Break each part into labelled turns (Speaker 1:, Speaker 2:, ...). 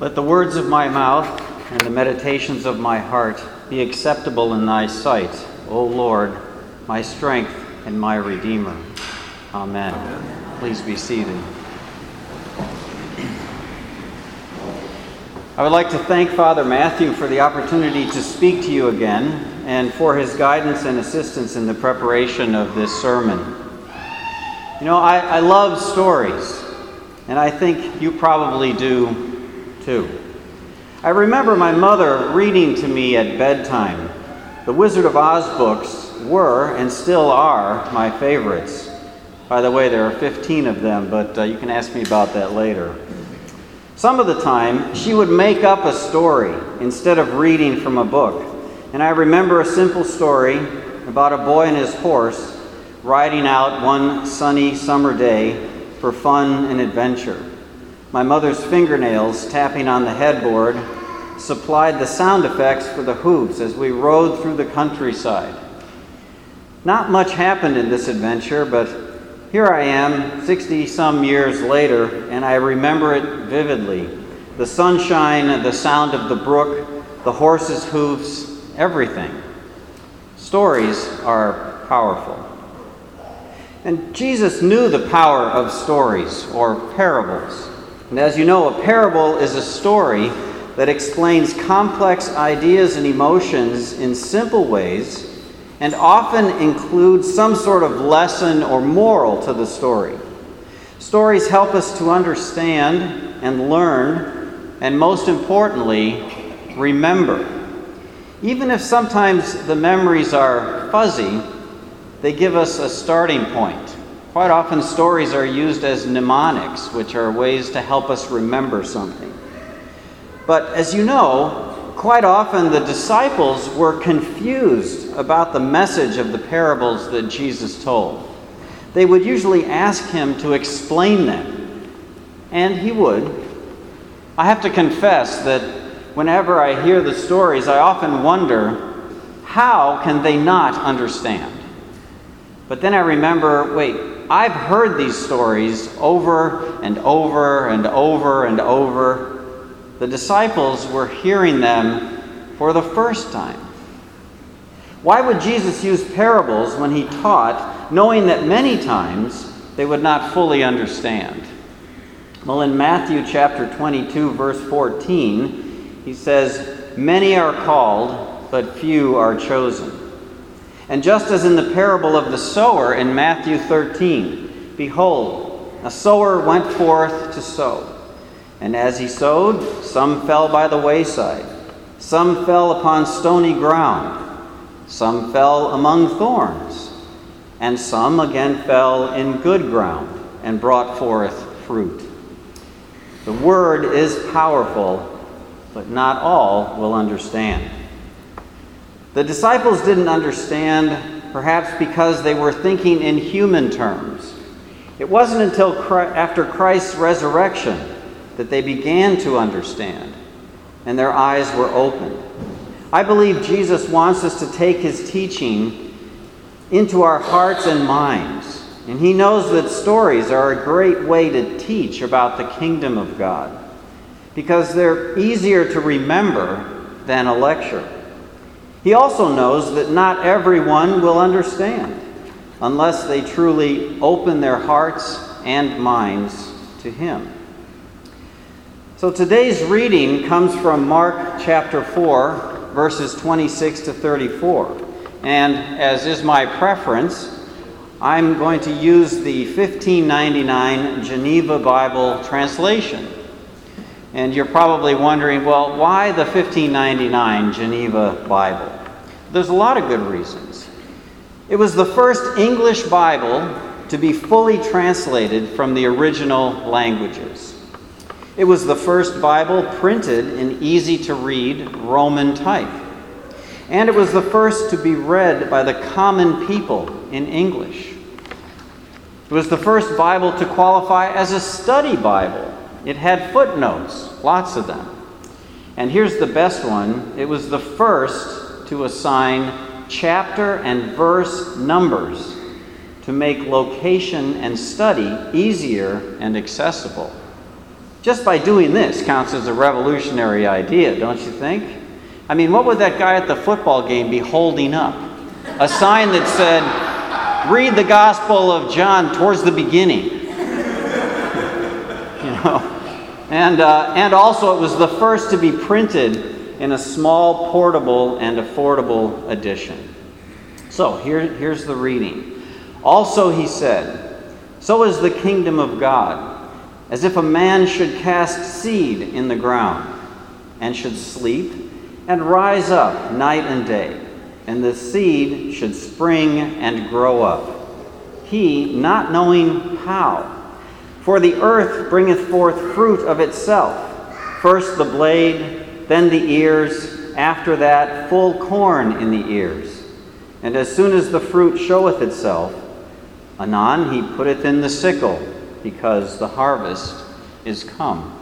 Speaker 1: Let the words of my mouth and the meditations of my heart be acceptable in thy sight, O Lord, my strength and my Redeemer. Amen. Please be seated. I would like to thank Father Matthew for the opportunity to speak to you again and for his guidance and assistance in the preparation of this sermon. You know, I love stories, and I think you probably do too. I remember my mother reading to me at bedtime. The Wizard of Oz books were and still are my favorites. By the way, there are 15 of them, but you can ask me about that later. Some of the time, she would make up a story instead of reading from a book. And I remember a simple story about a boy and his horse riding out one sunny summer day for fun and adventure. My mother's fingernails tapping on the headboard supplied the sound effects for the hooves as we rode through the countryside. Not much happened in this adventure, but here I am, 60-some years later, and I remember it vividly. The sunshine, the sound of the brook, the horse's hoofs, everything. Stories are powerful. And Jesus knew the power of stories, or parables. And as you know, a parable is a story that explains complex ideas and emotions in simple ways and often includes some sort of lesson or moral to the story. Stories help us to understand and learn, and most importantly, remember. Even if sometimes the memories are fuzzy, they give us a starting point. Quite often stories are used as mnemonics, which are ways to help us remember something. But as you know, quite often the disciples were confused about the message of the parables that Jesus told. They would usually ask him to explain them, and he would. I have to confess that whenever I hear the stories, I often wonder, how can they not understand? But then I remember, wait, I've heard these stories over and over and over and over. The disciples were hearing them for the first time. Why would Jesus use parables when he taught, knowing that many times they would not fully understand? Well, in Matthew chapter 22, verse 14, he says, "Many are called, but few are chosen." And just as in the parable of the sower in Matthew 13, behold, a sower went forth to sow. And as he sowed, some fell by the wayside, some fell upon stony ground, some fell among thorns, and some again fell in good ground and brought forth fruit. The word is powerful, but not all will understand. The disciples didn't understand, perhaps because they were thinking in human terms. It wasn't until after Christ's resurrection that they began to understand, and their eyes were opened. I believe Jesus wants us to take his teaching into our hearts and minds, and he knows that stories are a great way to teach about the kingdom of God, because they're easier to remember than a lecture. He also knows that not everyone will understand unless they truly open their hearts and minds to him. So today's reading comes from Mark chapter 4, verses 26 to 34. And as is my preference, I'm going to use the 1599 Geneva Bible translation. And you're probably wondering, well, why the 1599 Geneva Bible? There's a lot of good reasons. It was the first English Bible to be fully translated from the original languages. It was the first Bible printed in easy-to-read Roman type. And it was the first to be read by the common people in English. It was the first Bible to qualify as a study Bible. It had footnotes, lots of them. And here's the best one. It was the first to assign chapter and verse numbers to make location and study easier and accessible. Just by doing this counts as a revolutionary idea, don't you think? I mean, what would that guy at the football game be holding up? A sign that said, "Read the Gospel of John towards the beginning." And also it was the first to be printed in a small, portable, and affordable edition. So here's the reading. "Also he said, so is the kingdom of God, as if a man should cast seed in the ground, and should sleep, and rise up night and day, and the seed should spring and grow up, he not knowing how. For the earth bringeth forth fruit of itself, first the blade, then the ears, after that full corn in the ears. And as soon as the fruit showeth itself, anon he putteth in the sickle, because the harvest is come."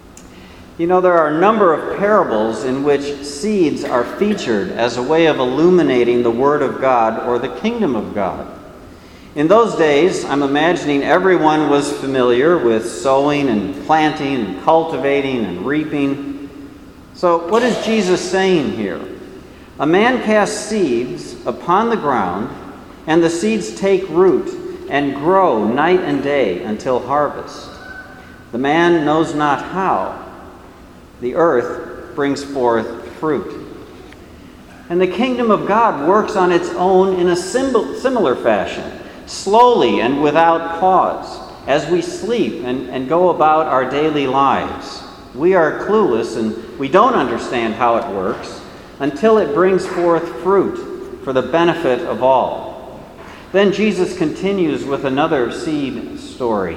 Speaker 1: You know, there are a number of parables in which seeds are featured as a way of illuminating the Word of God or the kingdom of God. In those days, I'm imagining everyone was familiar with sowing and planting and cultivating and reaping. So what is Jesus saying here? A man casts seeds upon the ground, and the seeds take root and grow night and day until harvest. The man knows not how. The earth brings forth fruit. And the kingdom of God works on its own in a similar fashion, slowly and without pause, as we sleep and go about our daily lives. We are clueless and we don't understand how it works until it brings forth fruit for the benefit of all. Then Jesus continues with another seed story.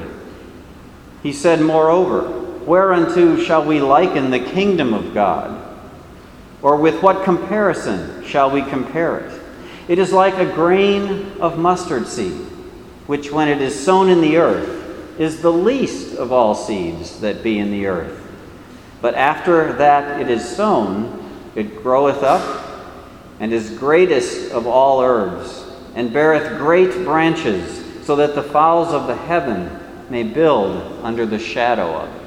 Speaker 1: He said, "Moreover, whereunto shall we liken the kingdom of God? Or with what comparison shall we compare it? It is like a grain of mustard seed, which when it is sown in the earth is the least of all seeds that be in the earth. But after that it is sown, it groweth up, and is greatest of all herbs, and beareth great branches, so that the fowls of the heaven may build under the shadow of it."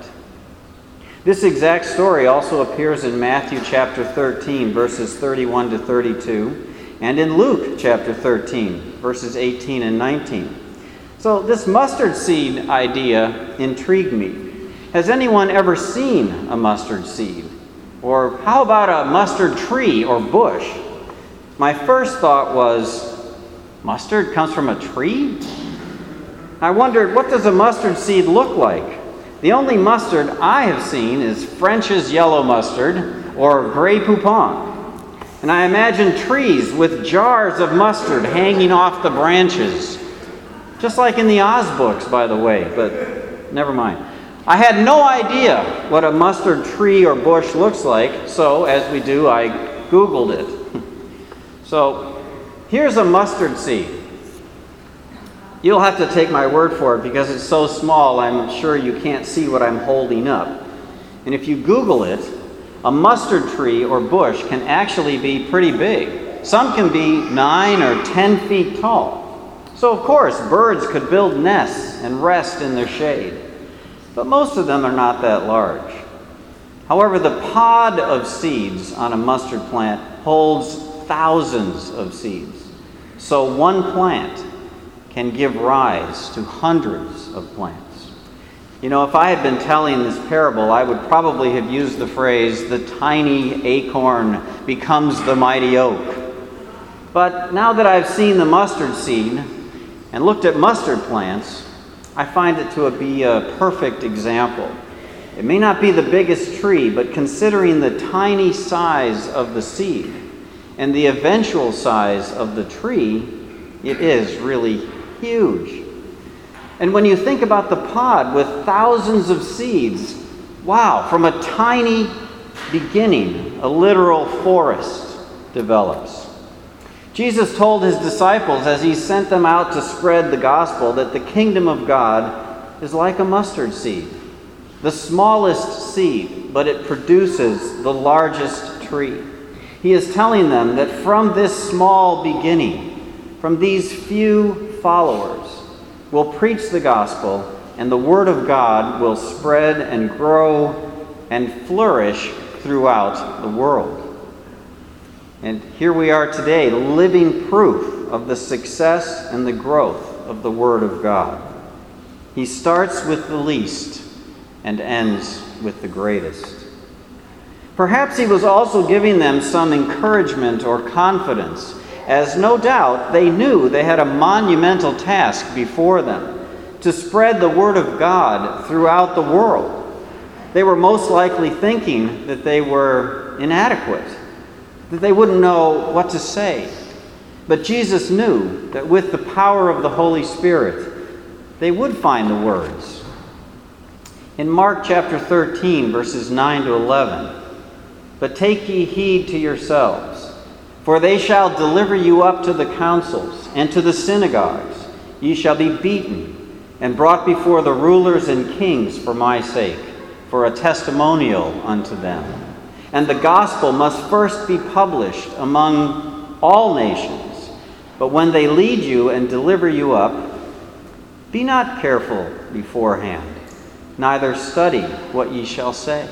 Speaker 1: This exact story also appears in Matthew chapter 13, verses 31 to 32, and in Luke chapter 13, verses 18 and 19. So this mustard seed idea intrigued me. Has anyone ever seen a mustard seed? Or how about a mustard tree or bush? My first thought was, mustard comes from a tree? I wondered, what does a mustard seed look like? The only mustard I have seen is French's yellow mustard or Grey Poupon. And I imagine trees with jars of mustard hanging off the branches. Just like in the Oz books, by the way, but never mind. I had no idea what a mustard tree or bush looks like, so as we do, I Googled it. So here's a mustard seed. You'll have to take my word for it because it's so small, I'm sure you can't see what I'm holding up. And if you Google it, a mustard tree or bush can actually be pretty big. Some can be 9 or 10 feet tall. So of course, birds could build nests and rest in their shade. But most of them are not that large. However, the pod of seeds on a mustard plant holds thousands of seeds. So one plant can give rise to hundreds of plants. You know, if I had been telling this parable, I would probably have used the phrase, "the tiny acorn becomes the mighty oak." But now that I've seen the mustard seed and looked at mustard plants, I find it to be a perfect example. It may not be the biggest tree, but considering the tiny size of the seed and the eventual size of the tree, it is really huge. And when you think about the pod with thousands of seeds, wow, from a tiny beginning, a literal forest develops. Jesus told his disciples as he sent them out to spread the gospel that the kingdom of God is like a mustard seed, the smallest seed, but it produces the largest tree. He is telling them that from this small beginning, from these few followers, will preach the gospel and the Word of God will spread and grow and flourish throughout the world. And here we are today, living proof of the success and the growth of the Word of God. He starts with the least and ends with the greatest. Perhaps he was also giving them some encouragement or confidence, as no doubt they knew they had a monumental task before them, to spread the Word of God throughout the world. They were most likely thinking that they were inadequate, that they wouldn't know what to say. But Jesus knew that with the power of the Holy Spirit, they would find the words. In Mark chapter 13, verses 9 to 11, "But take ye heed to yourselves, for they shall deliver you up to the councils and to the synagogues. Ye shall be beaten and brought before the rulers and kings for my sake, for a testimonial unto them. And the gospel must first be published among all nations. But when they lead you and deliver you up, be not careful beforehand, neither study what ye shall say.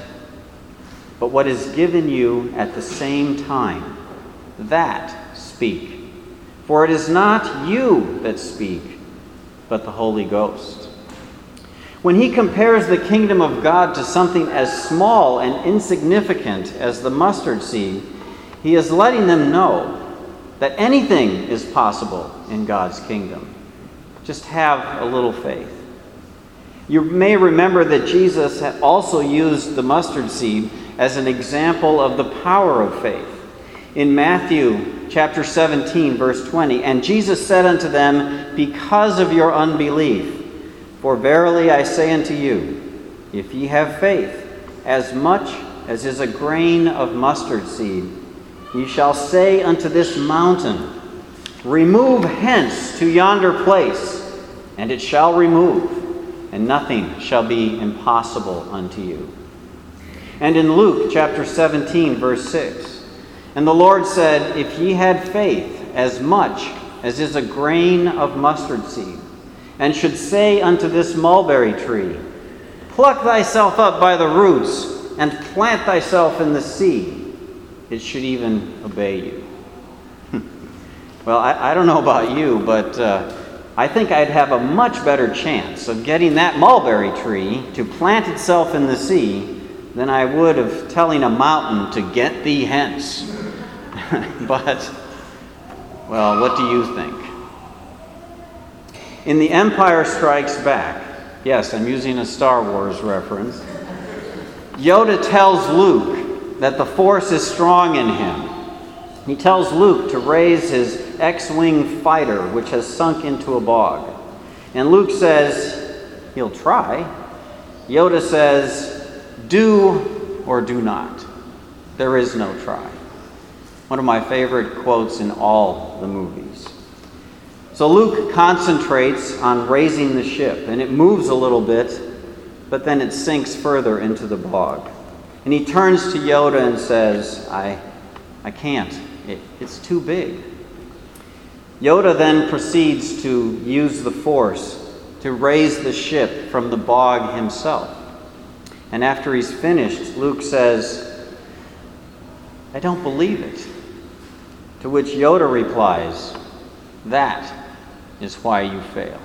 Speaker 1: But what is given you at the same time, that speak. For it is not you that speak, but the Holy Ghost." When he compares the kingdom of God to something as small and insignificant as the mustard seed, he is letting them know that anything is possible in God's kingdom. Just have a little faith. You may remember that Jesus had also used the mustard seed as an example of the power of faith. In Matthew chapter 17, verse 20, "And Jesus said unto them, Because of your unbelief, for verily I say unto you, if ye have faith, as much as is a grain of mustard seed, ye shall say unto this mountain, Remove hence to yonder place, and it shall remove, and nothing shall be impossible unto you." And in Luke chapter 17, verse 6, "And the Lord said, If ye had faith as much as is a grain of mustard seed, and should say unto this mulberry tree, Pluck thyself up by the roots, and plant thyself in the sea, it should even obey you." Well, I don't know about you, but I think I'd have a much better chance of getting that mulberry tree to plant itself in the sea than I would of telling a mountain to get thee hence. But, well, what do you think? In The Empire Strikes Back, yes, I'm using a Star Wars reference, Yoda tells Luke that the Force is strong in him. He tells Luke to raise his X-Wing fighter, which has sunk into a bog. And Luke says, he'll try. Yoda says, do or do not. There is no try. One of my favorite quotes in all the movies. So Luke concentrates on raising the ship, and it moves a little bit, but then it sinks further into the bog. And he turns to Yoda and says, I can't. It's too big. Yoda then proceeds to use the Force to raise the ship from the bog himself. And after he's finished, Luke says, I don't believe it. To which Yoda replies, that is why you fail.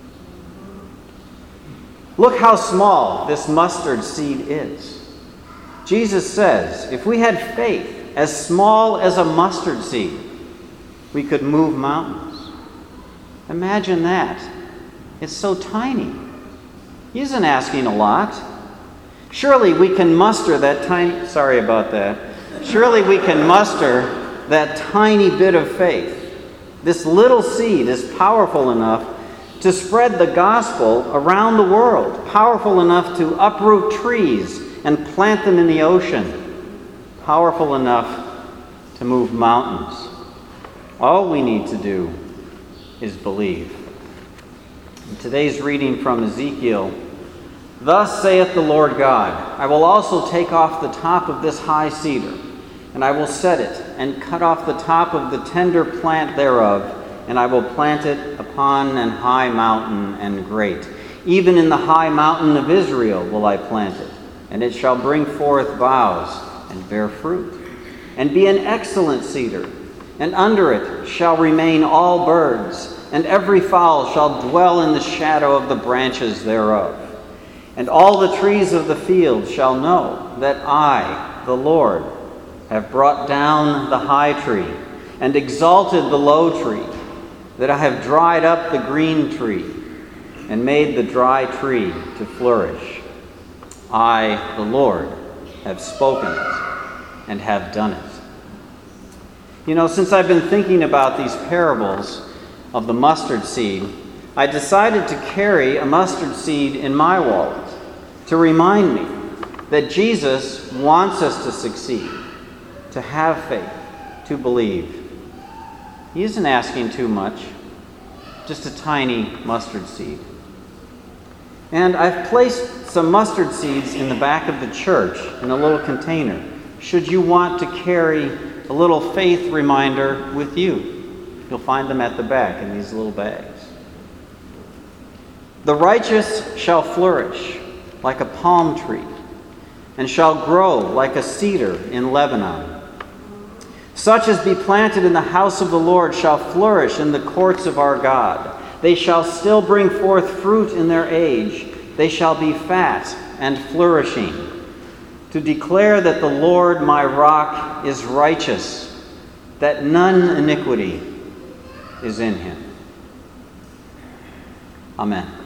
Speaker 1: Look how small this mustard seed is. Jesus says, if we had faith as small as a mustard seed, we could move mountains. Imagine that. It's so tiny. He isn't asking a lot. Surely we can muster that tiny, sorry about that. Surely we can muster that tiny bit of faith. This little seed is powerful enough to spread the gospel around the world, powerful enough to uproot trees and plant them in the ocean, powerful enough to move mountains. All we need to do is believe. In today's reading from Ezekiel, thus saith the Lord God, I will also take off the top of this high cedar, and I will set it, and cut off the top of the tender plant thereof, and I will plant it upon an high mountain and great. Even in the high mountain of Israel will I plant it, and it shall bring forth boughs and bear fruit, and be an excellent cedar. And under it shall remain all birds, and every fowl shall dwell in the shadow of the branches thereof. And all the trees of the field shall know that I, the Lord, have brought down the high tree, and exalted the low tree, that I have dried up the green tree, and made the dry tree to flourish. I, the Lord, have spoken it, and have done it. You know, since I've been thinking about these parables of the mustard seed, I decided to carry a mustard seed in my wallet to remind me that Jesus wants us to succeed, to have faith, to believe. He isn't asking too much, just a tiny mustard seed. And I've placed some mustard seeds in the back of the church in a little container, should you want to carry a little faith reminder with you. You'll find them at the back in these little bags. The righteous shall flourish like a palm tree, and shall grow like a cedar in Lebanon. Such as be planted in the house of the Lord shall flourish in the courts of our God. They shall still bring forth fruit in their age. They shall be fat and flourishing, to declare that the Lord my rock is righteous, that none iniquity is in him. Amen.